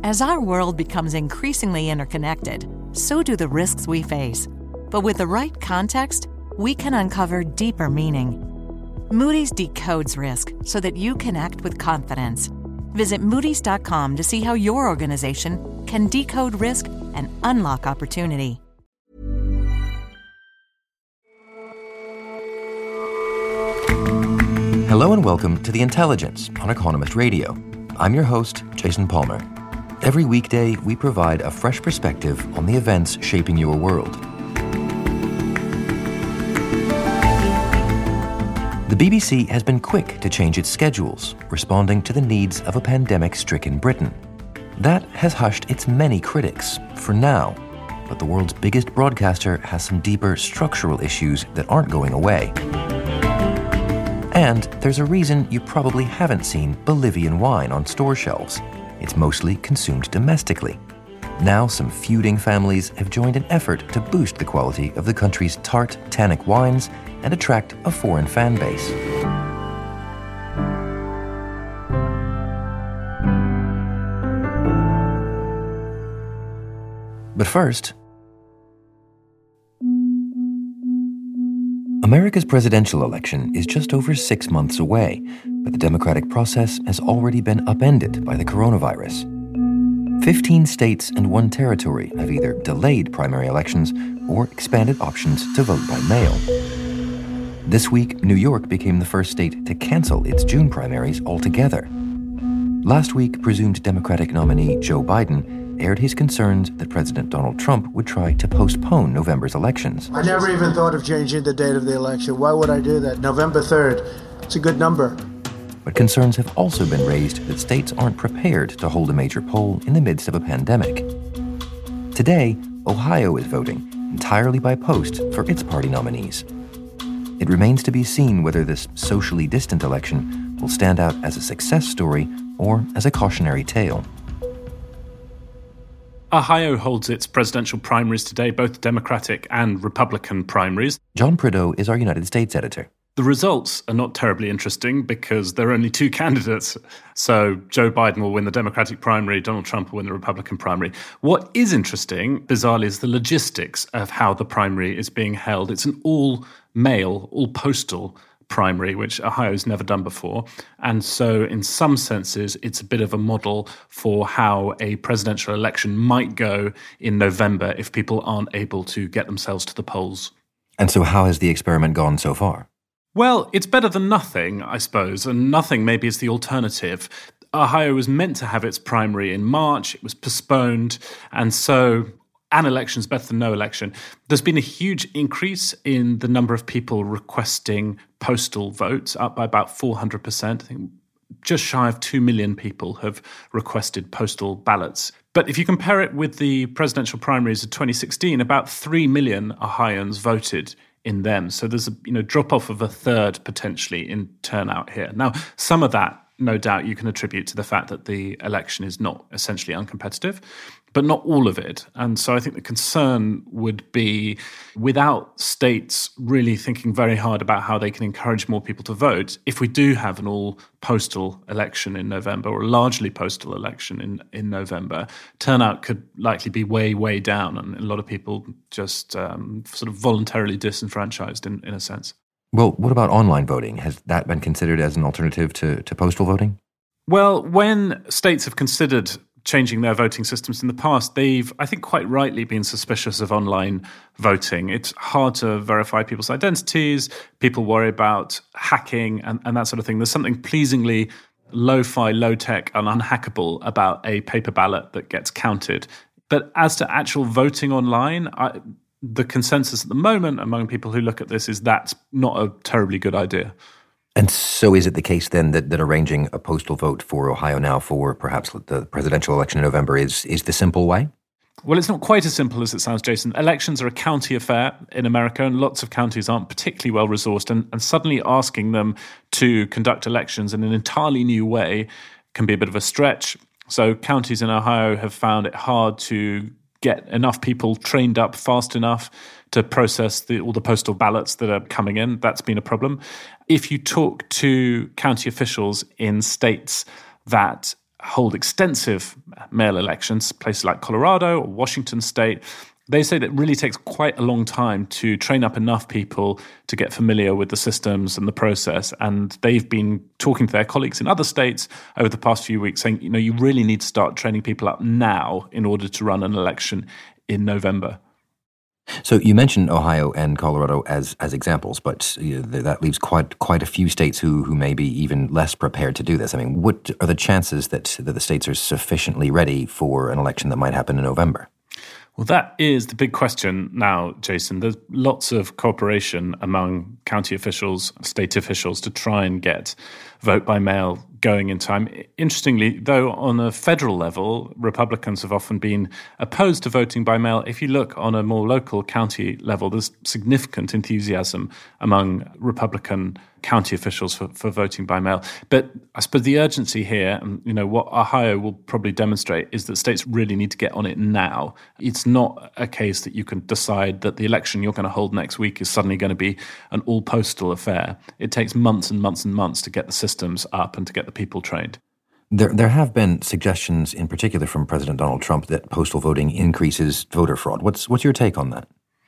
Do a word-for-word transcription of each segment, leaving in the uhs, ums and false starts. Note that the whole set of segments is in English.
As our world becomes increasingly interconnected, so do the risks we face. But with the right context, we can uncover deeper meaning. Moody's decodes risk so that you can act with confidence. Visit Moody's dot com to see how your organization can decode risk and unlock opportunity. Hello and welcome to The Intelligence on Economist Radio. I'm your host, Jason Palmer. Every weekday, we provide a fresh perspective on the events shaping your world. The B B C has been quick to change its schedules, responding to the needs of a pandemic-stricken Britain. That has hushed its many critics, for now. But the world's biggest broadcaster has some deeper structural issues that aren't going away. And there's a reason you probably haven't seen Bolivian wine on store shelves. It's mostly consumed domestically. Now some feuding families have joined an effort to boost the quality of the country's tart, tannic wines and attract a foreign fan base. But first, America's presidential election is just over six months away, but the democratic process has already been upended by the coronavirus. Fifteen states and one territory have either delayed primary elections or expanded options to vote by mail. This week, New York became the first state to cancel its June primaries altogether. Last week, presumed Democratic nominee Joe Biden aired his concerns that President Donald Trump would try to postpone November's elections. I never even thought of changing the date of the election. Why would I do that? November third. It's a good number. But concerns have also been raised that states aren't prepared to hold a major poll in the midst of a pandemic. Today, Ohio is voting entirely by post for its party nominees. It remains to be seen whether this socially distant election will stand out as a success story or as a cautionary tale. Ohio holds its presidential primaries today, both Democratic and Republican primaries. John Prideaux is our United States editor. The results are not terribly interesting because there are only two candidates. So Joe Biden will win the Democratic primary, Donald Trump will win the Republican primary. What is interesting, bizarrely, is the logistics of how the primary is being held. It's an all-mail, all-postal primary, which Ohio's never done before. And so in some senses, it's a bit of a model for how a presidential election might go in November if people aren't able to get themselves to the polls. And so how has the experiment gone so far? Well, it's better than nothing, I suppose, and nothing maybe is the alternative. Ohio was meant to have its primary in March. It was postponed, and so an election is better than no election. There's been a huge increase in the number of people requesting postal votes, up by about four hundred percent. I think just shy of two million people have requested postal ballots. But if you compare it with the presidential primaries of twenty sixteen, about three million Ohioans voted in them. So there's a you know drop-off of a third potentially in turnout here. Now, some of that, no doubt, you can attribute to the fact that the election is not essentially uncompetitive, but not all of it. And so I think the concern would be, without states really thinking very hard about how they can encourage more people to vote, if we do have an all-postal election in November, or a largely postal election in, in November, turnout could likely be way, way down, and a lot of people just um, sort of voluntarily disenfranchised in, in a sense. Well, what about online voting? Has that been considered as an alternative to, to postal voting? Well, when states have considered changing their voting systems in the past, they've, I think quite rightly, been suspicious of online voting. It's hard to verify people's identities. People worry about hacking and, and that sort of thing. There's something pleasingly lo-fi, low-tech and unhackable about a paper ballot that gets counted. But as to actual voting online, I, the consensus at the moment among people who look at this is that's not a terribly good idea. And so is it the case then that, that arranging a postal vote for Ohio now for perhaps the presidential election in November is, is the simple way? Well, it's not quite as simple as it sounds, Jason. Elections are a county affair in America, and lots of counties aren't particularly well resourced. And, and suddenly asking them to conduct elections in an entirely new way can be a bit of a stretch. So counties in Ohio have found it hard to get enough people trained up fast enough to process the, all the postal ballots that are coming in. That's been a problem. If you talk to county officials in states that hold extensive mail elections, places like Colorado or Washington State, they say that it really takes quite a long time to train up enough people to get familiar with the systems and the process. And they've been talking to their colleagues in other states over the past few weeks saying, you know, you really need to start training people up now in order to run an election in November. So you mentioned Ohio and Colorado as as examples, but you know, that leaves quite quite a few states who who may be even less prepared to do this. I mean, what are the chances that, that the states are sufficiently ready for an election that might happen in November? Well, that is the big question now, Jason. There's lots of cooperation among county officials, state officials to try and get vote by mail going in time. Interestingly, though, on a federal level, Republicans have often been opposed to voting by mail. If you look on a more local county level, there's significant enthusiasm among Republican county officials for, for voting by mail. But I suppose the urgency here, and you know, what Ohio will probably demonstrate is that states really need to get on it now. It's not a case that you can decide that the election you're going to hold next week is suddenly going to be an all-postal affair. It takes months and months and months to get the systems up and to get the people trained. There there have been suggestions, in particular from President Donald Trump, that postal voting increases voter fraud. What's what's your take on that?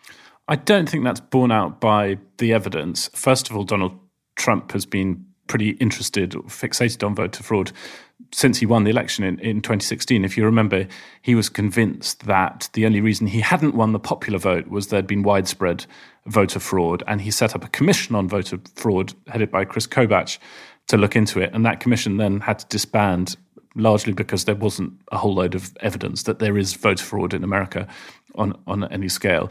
I don't think that's borne out by the evidence. First of all, Donald Trump has been pretty interested, or fixated on voter fraud since he won the election in, in twenty sixteen. If you remember, he was convinced that the only reason he hadn't won the popular vote was there'd been widespread voter fraud, and he set up a commission on voter fraud headed by Chris Kobach to look into it. And that commission then had to disband, largely because there wasn't a whole load of evidence that there is voter fraud in America on, on any scale.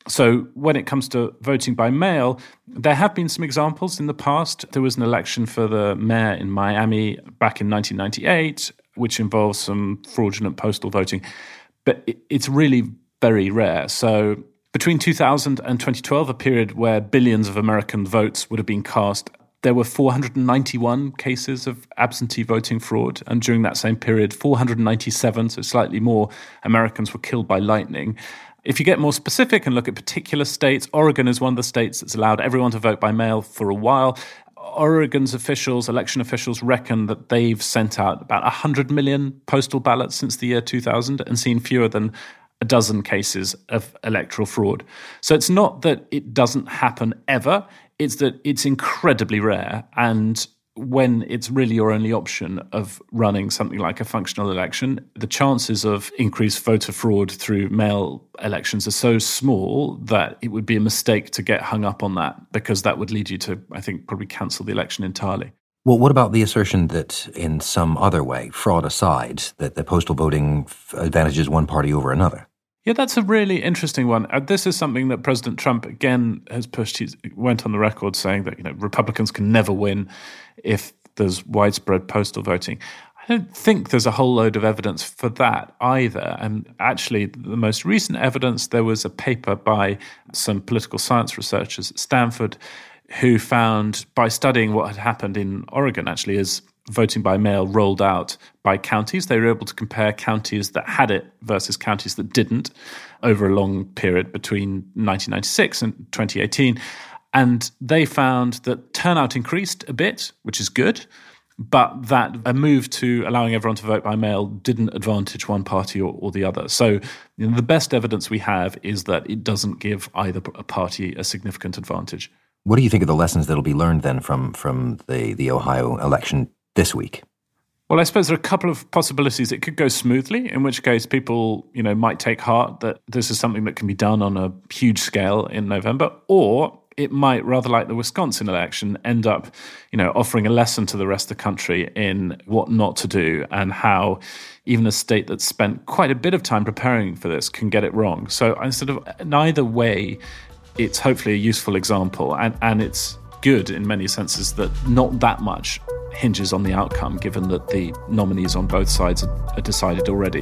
So when it comes to voting by mail, there have been some examples in the past. There was an election for the mayor in Miami back in nineteen ninety-eight, which involves some fraudulent postal voting. But it's really very rare. So between two thousand and twenty twelve, a period where billions of American votes would have been cast, there were four hundred ninety-one cases of absentee voting fraud. And during that same period, four hundred ninety-seven, so slightly more, Americans were killed by lightning. If you get more specific and look at particular states, Oregon is one of the states that's allowed everyone to vote by mail for a while. Oregon's officials, election officials, reckon that they've sent out about one hundred million postal ballots since the year two thousand and seen fewer than a dozen cases of electoral fraud. So it's not that it doesn't happen ever, it's that it's incredibly rare. And when it's really your only option of running something like a functional election, the chances of increased voter fraud through mail elections are so small that it would be a mistake to get hung up on that, because that would lead you to, I think, probably cancel the election entirely. Well, what about the assertion that in some other way, fraud aside, that the postal voting advantages one party over another? Yeah, that's a really interesting one. Uh, this is something that President Trump, again, has pushed. He went on the record saying that, you know, Republicans can never win if there's widespread postal voting. I don't think there's a whole load of evidence for that either. And actually, the most recent evidence, there was a paper by some political science researchers at Stanford who found, by studying what had happened in Oregon, actually, as voting by mail rolled out by counties, they were able to compare counties that had it versus counties that didn't over a long period between nineteen ninety-six and twenty eighteen. And they found that turnout increased a bit, which is good, but that a move to allowing everyone to vote by mail didn't advantage one party or, or the other. So you know, the best evidence we have is that it doesn't give either party a significant advantage. What do you think of the lessons that will be learned then from, from the, the Ohio election this week? Well, I suppose there are a couple of possibilities. It could go smoothly, in which case people, you know, might take heart that this is something that can be done on a huge scale in November, or it might, rather like the Wisconsin election, end up, you know, offering a lesson to the rest of the country in what not to do and how even a state that's spent quite a bit of time preparing for this can get it wrong. So I sort of, in either way, it's hopefully a useful example, and, and it's good in many senses that not that much hinges on the outcome, given that the nominees on both sides are decided already.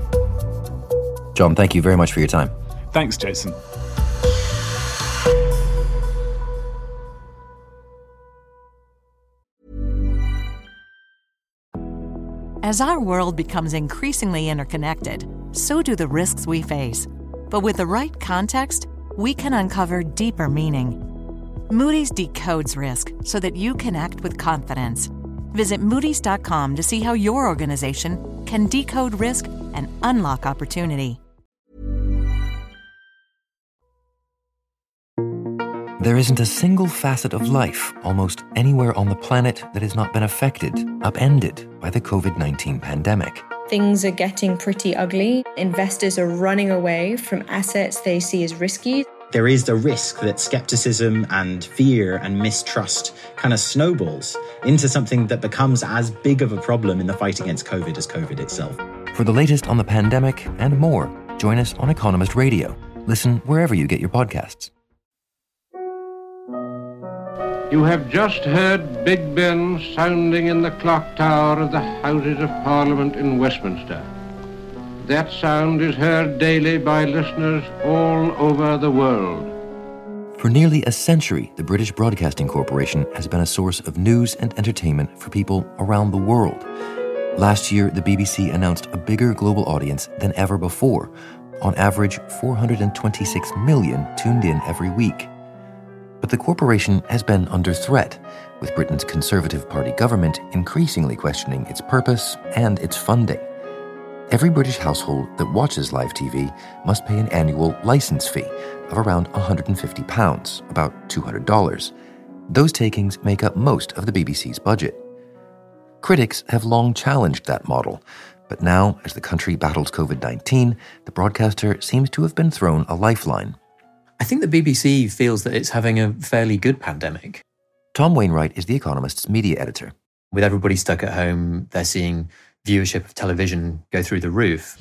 John, thank you very much for your time. Thanks, Jason. As our world becomes increasingly interconnected, so do the risks we face. But with the right context, we can uncover deeper meaning. Moody's decodes risk so that you can act with confidence. Visit Moody's dot com to see how your organization can decode risk and unlock opportunity. There isn't a single facet of life almost anywhere on the planet that has not been affected, upended by the covid nineteen pandemic. Things are getting pretty ugly. Investors are running away from assets they see as risky. There is a risk that skepticism and fear and mistrust kind of snowballs into something that becomes as big of a problem in the fight against COVID as COVID itself. For the latest on the pandemic and more, join us on Economist Radio. Listen wherever you get your podcasts. You have just heard Big Ben sounding in the clock tower of the Houses of Parliament in Westminster. That sound is heard daily by listeners all over the world. For nearly a century, the British Broadcasting Corporation has been a source of news and entertainment for people around the world. Last year, the B B C announced a bigger global audience than ever before. On average, four hundred twenty-six million tuned in every week. But the corporation has been under threat, with Britain's Conservative Party government increasingly questioning its purpose and its funding. Every British household that watches live T V must pay an annual license fee of around one hundred fifty pounds, about two hundred dollars. Those takings make up most of the B B C's budget. Critics have long challenged that model, but now, as the country battles covid nineteen, the broadcaster seems to have been thrown a lifeline. I think the B B C feels that it's having a fairly good pandemic. Tom Wainwright is The Economist's media editor. With everybody stuck at home, they're seeing viewership of television go through the roof.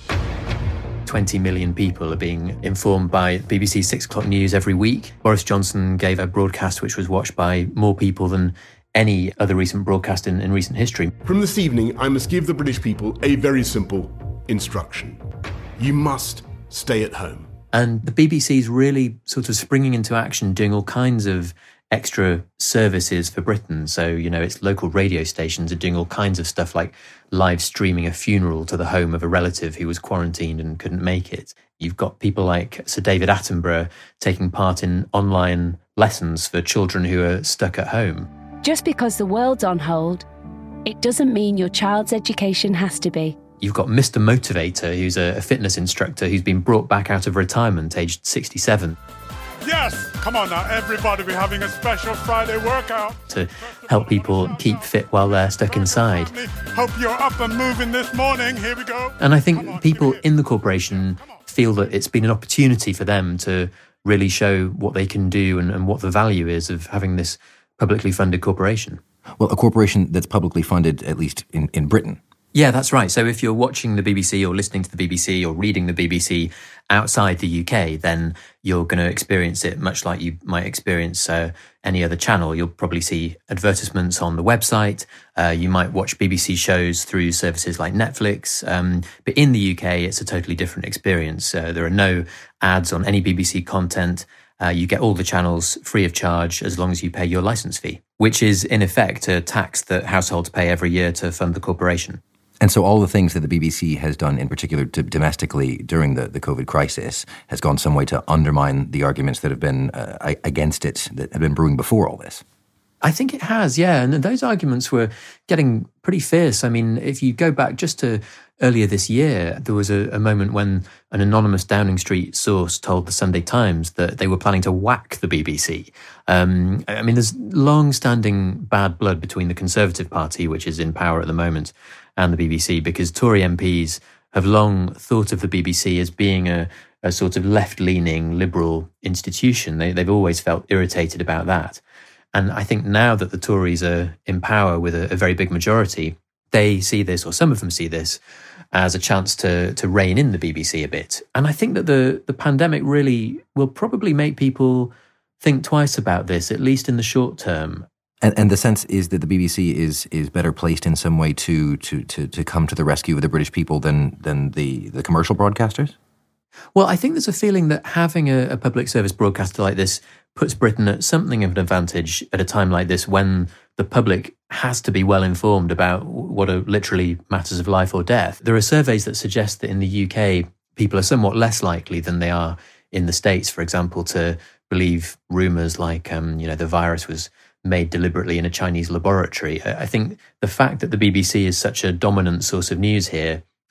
twenty million people are being informed by B B C Six O'Clock News every week. Boris Johnson gave a broadcast which was watched by more people than any other recent broadcast in, in recent history. From this evening, I must give the British people a very simple instruction. You must stay at home. And the B B C's really sort of springing into action, doing all kinds of extra services for Britain. So, you know, its local radio stations are doing all kinds of stuff like live streaming a funeral to the home of a relative who was quarantined and couldn't make it. You've got people like Sir David Attenborough taking part in online lessons for children who are stuck at home. Just because the world's on hold, it doesn't mean your child's education has to be. You've got Mister Motivator, who's a fitness instructor who's been brought back out of retirement, aged sixty-seven. Yes! Come on now, everybody, we're having a special Friday workout. To help people keep fit while they're stuck inside. Hope you're up and moving this morning. Here we go. And I think people in the corporation feel that it's been an opportunity for them to really show what they can do and, and what the value is of having this publicly funded corporation. Well, a corporation that's publicly funded, at least in, in Britain. Yeah, that's right. So if you're watching the B B C or listening to the B B C or reading the B B C outside the U K, then you're going to experience it much like you might experience uh, any other channel. You'll probably see advertisements on the website. Uh, you might watch B B C shows through services like Netflix. Um, but in the U K, it's a totally different experience. Uh, there are no ads on any B B C content. Uh, you get all the channels free of charge as long as you pay your license fee, which is in effect a tax that households pay every year to fund the corporation. And so all the things that the B B C has done, in particular to domestically during the, the COVID crisis, has gone some way to undermine the arguments that have been uh, against it, that have been brewing before all this. I think it has, yeah. And those arguments were getting pretty fierce. I mean, if you go back just to earlier this year, there was a, a moment when an anonymous Downing Street source told the Sunday Times that they were planning to whack the B B C. Um, I mean, there's long-standing bad blood between the Conservative Party, which is in power at the moment, and the B B C, because Tory M Ps have long thought of the B B C as being a, a sort of left-leaning liberal institution. They, they've always felt irritated about that. And I think now that the Tories are in power with a, a very big majority, they see this, or some of them see this, as a chance to to rein in the B B C a bit. And I think that the, the pandemic really will probably make people think twice about this, at least in the short term. And, and the sense is that the B B C is is better placed in some way to to to, to come to the rescue of the British people than than the, the commercial broadcasters? Well, I think there's a feeling that having a, a public service broadcaster like this puts Britain at something of an advantage at a time like this, when the public has to be well informed about what are literally matters of life or death. There are surveys that suggest that in the U K, people are somewhat less likely than they are in the States, for example, to believe rumours like, um, you know, the virus was made deliberately in a Chinese laboratory. I think the fact that the B B C is such a dominant source of news here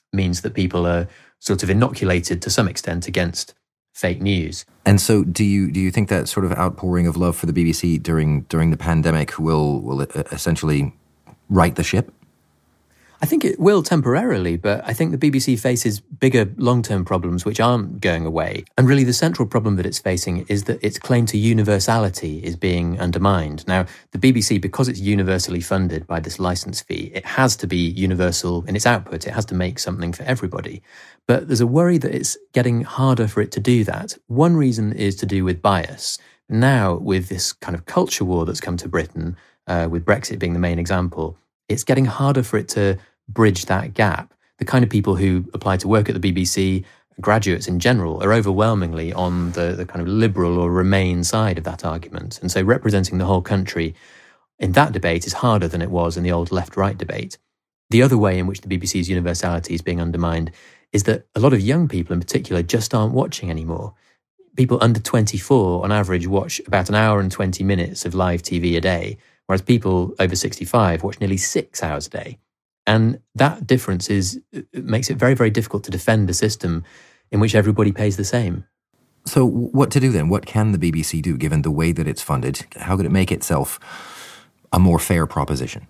means that people are sort of inoculated to some extent against fake news. And so do you do you think that sort of outpouring of love for the B B C during during the pandemic will will essentially right the ship? I think it will temporarily, but I think the B B C faces bigger long-term problems which aren't going away. And really the central problem that it's facing is that its claim to universality is being undermined. Now, the B B C, because it's universally funded by this licence fee, it has to be universal in its output. It has to make something for everybody. But there's a worry that it's getting harder for it to do that. One reason is to do with bias. Now, with this kind of culture war that's come to Britain, uh, with Brexit being the main example, it's getting harder for it to bridge that gap. The kind of people who apply to work at the B B C, graduates in general, are overwhelmingly on the, the kind of liberal or Remain side of that argument. And so representing the whole country in that debate is harder than it was in the old left-right debate. The other way in which the B B C's universality is being undermined is that a lot of young people in particular just aren't watching anymore. People under twenty-four on average watch about an hour and twenty minutes of live T V a day, whereas people over sixty-five watch nearly six hours a day. And that difference is it makes it very, very difficult to defend a system in which everybody pays the same. So what to do then? What can the B B C do, given the way that it's funded? How could it make itself a more fair proposition?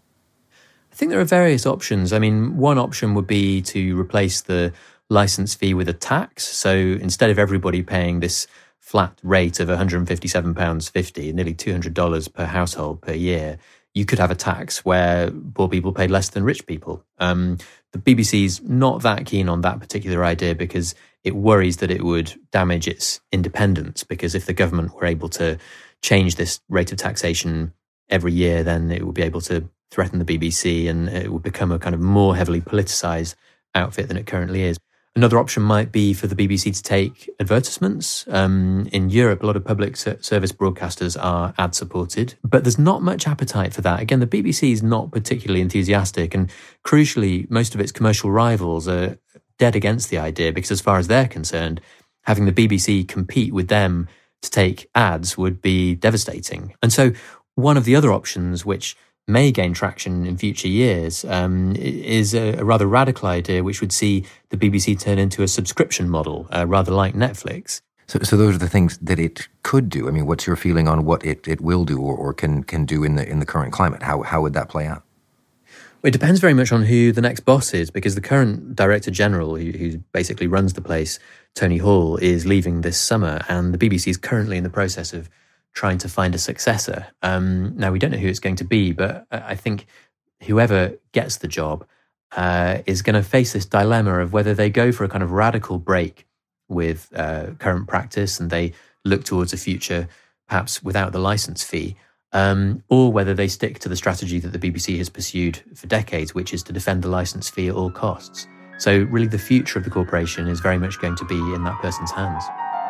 I think there are various options. I mean, one option would be to replace the licence fee with a tax. So instead of everybody paying this flat rate of one hundred fifty-seven pounds fifty, nearly two hundred dollars per household per year, you could have a tax where poor people paid less than rich people. Um, the B B C's not that keen on that particular idea because it worries that it would damage its independence, because if the government were able to change this rate of taxation every year, then it would be able to threaten the B B C and it would become a kind of more heavily politicised outfit than it currently is. Another option might be for the B B C to take advertisements. Um, in Europe, a lot of public service broadcasters are ad-supported, but there's not much appetite for that. Again, the B B C is not particularly enthusiastic, and crucially, most of its commercial rivals are dead against the idea because as far as they're concerned, having the B B C compete with them to take ads would be devastating. And so one of the other options, which may gain traction in future years, um, is a, a rather radical idea which would see the B B C turn into a subscription model, uh, rather like Netflix. So, so those are the things that it could do. I mean, what's your feeling on what it, it will do or, or can can do in the in the current climate? How how would that play out? Well, it depends very much on who the next boss is, because the current Director General, who, who basically runs the place, Tony Hall, is leaving this summer, and the B B C is currently in the process of trying to find a successor. Um, now, we don't know who it's going to be, but I think whoever gets the job uh, is going to face this dilemma of whether they go for a kind of radical break with uh, current practice and they look towards a future perhaps without the licence fee, um, or whether they stick to the strategy that the B B C has pursued for decades, which is to defend the licence fee at all costs. So really the future of the corporation is very much going to be in that person's hands.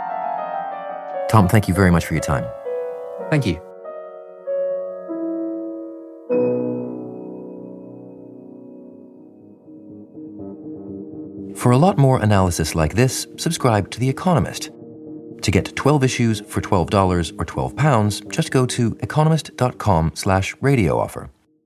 Tom, thank you very much for your time. Thank you. For a lot more analysis like this, subscribe to The Economist. To get twelve issues for twelve dollars or twelve pounds, just go to economist.com slash radio offer.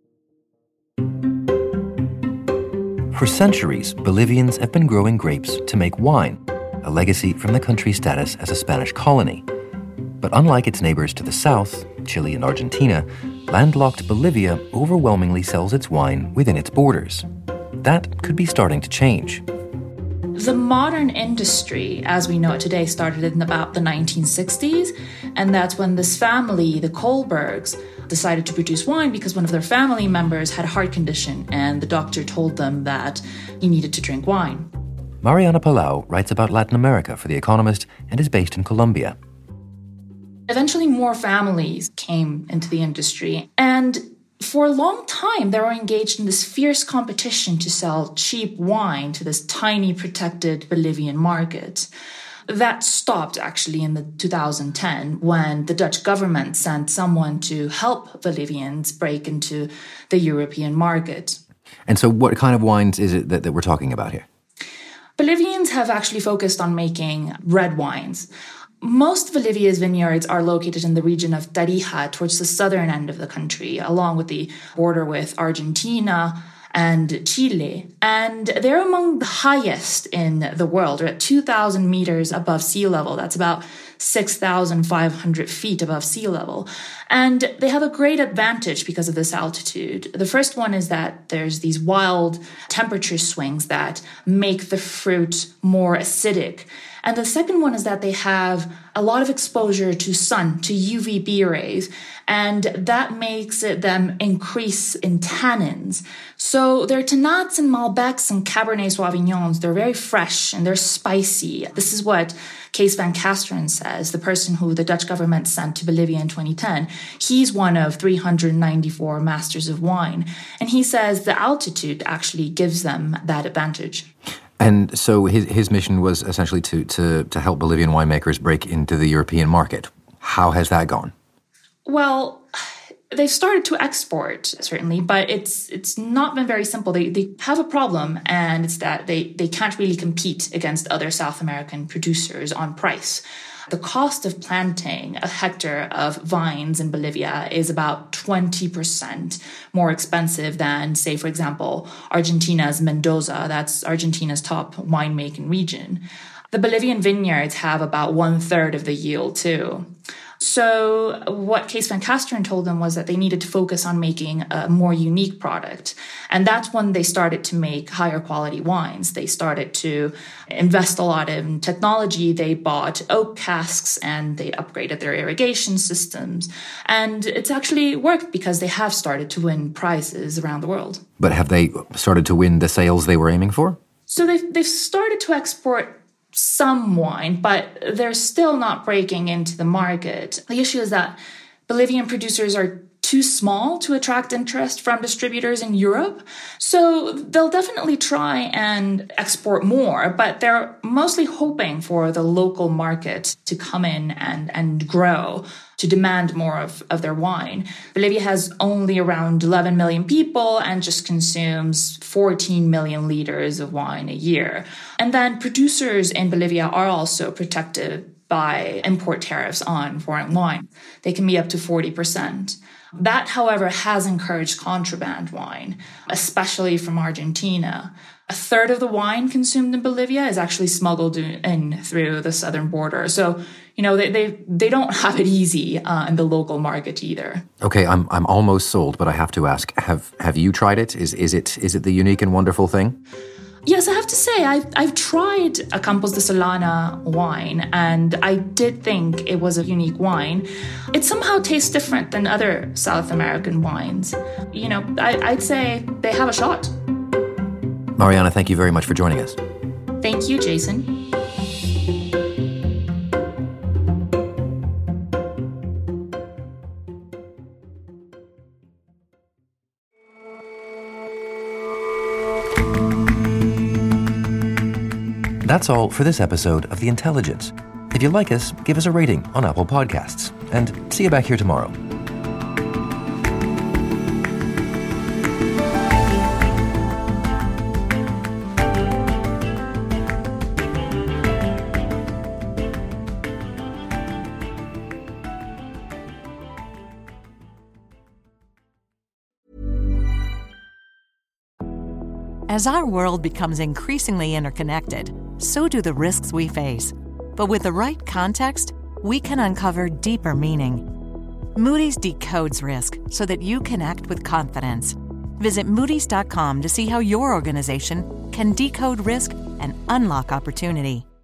For centuries, Bolivians have been growing grapes to make wine, a legacy from the country's status as a Spanish colony. But unlike its neighbors to the south, Chile and Argentina, landlocked Bolivia overwhelmingly sells its wine within its borders. That could be starting to change. The modern industry, as we know it today, started in about the nineteen sixties, and that's when this family, the Kohlbergs, decided to produce wine because one of their family members had a heart condition, and the doctor told them that he needed to drink wine. Mariana Palau writes about Latin America for The Economist and is based in Colombia. Eventually, more families came into the industry, and for a long time, they were engaged in this fierce competition to sell cheap wine to this tiny, protected Bolivian market. That stopped, actually, in the two thousand ten, when the Dutch government sent someone to help Bolivians break into the European market. And so what kind of wines is it that, that we're talking about here? Bolivians have actually focused on making red wines. Most of Bolivia's vineyards are located in the region of Tarija, towards the southern end of the country, along with the border with Argentina and Chile. And they're among the highest in the world. They're at two thousand meters above sea level. That's about six thousand five hundred feet above sea level. And they have a great advantage because of this altitude. The first one is that there's these wild temperature swings that make the fruit more acidic. And the second one is that they have a lot of exposure to sun, to U V B rays, and that makes it, them increase in tannins. So their Tannats and Malbecs and Cabernet Sauvignons, they're very fresh and they're spicy. This is what Kees van Kasteren says, the person who the Dutch government sent to Bolivia in twenty ten. He's one of three hundred ninety-four masters of wine. And he says the altitude actually gives them that advantage. And so his his mission was essentially to, to, to help Bolivian winemakers break into the European market. How has that gone? Well, they've started to export, certainly, but it's it's not been very simple. They they have a problem, and it's that they, they can't really compete against other South American producers on price. The cost of planting a hectare of vines in Bolivia is about twenty percent more expensive than, say, for example, Argentina's Mendoza. That's Argentina's top winemaking region. The Bolivian vineyards have about one third of the yield, too. So what Kees van Kasteren told them was that they needed to focus on making a more unique product. And that's when they started to make higher quality wines. They started to invest a lot in technology. They bought oak casks and they upgraded their irrigation systems. And it's actually worked because they have started to win prizes around the world. But have they started to win the sales they were aiming for? So they've, they've started to export some wine, but they're still not breaking into the market. The issue is that Bolivian producers are too small to attract interest from distributors in Europe. So they'll definitely try and export more, but they're mostly hoping for the local market to come in and, and grow, to demand more of, of their wine. Bolivia has only around eleven million people and just consumes fourteen million liters of wine a year. And then producers in Bolivia are also protected by import tariffs on foreign wine. They can be up to forty percent. That, however, has encouraged contraband wine, especially from Argentina. A third of the wine consumed in Bolivia is actually smuggled in through the southern border. So, you know, they they, they don't have it easy uh, in the local market either. Okay, I'm I'm almost sold, but I have to ask: Have have you tried it? Is is it is it the unique and wonderful thing? Yes, I have to say, I've, I've tried a Campos de Solana wine, and I did think it was a unique wine. It somehow tastes different than other South American wines. You know, I, I'd say they have a shot. Mariana, thank you very much for joining us. Thank you, Jason. That's all for this episode of The Intelligence. If you like us, give us a rating on Apple Podcasts. And see you back here tomorrow. As our world becomes increasingly interconnected, so do the risks we face. But with the right context, we can uncover deeper meaning. Moody's decodes risk so that you can act with confidence. Visit Moody's dot com to see how your organization can decode risk and unlock opportunity.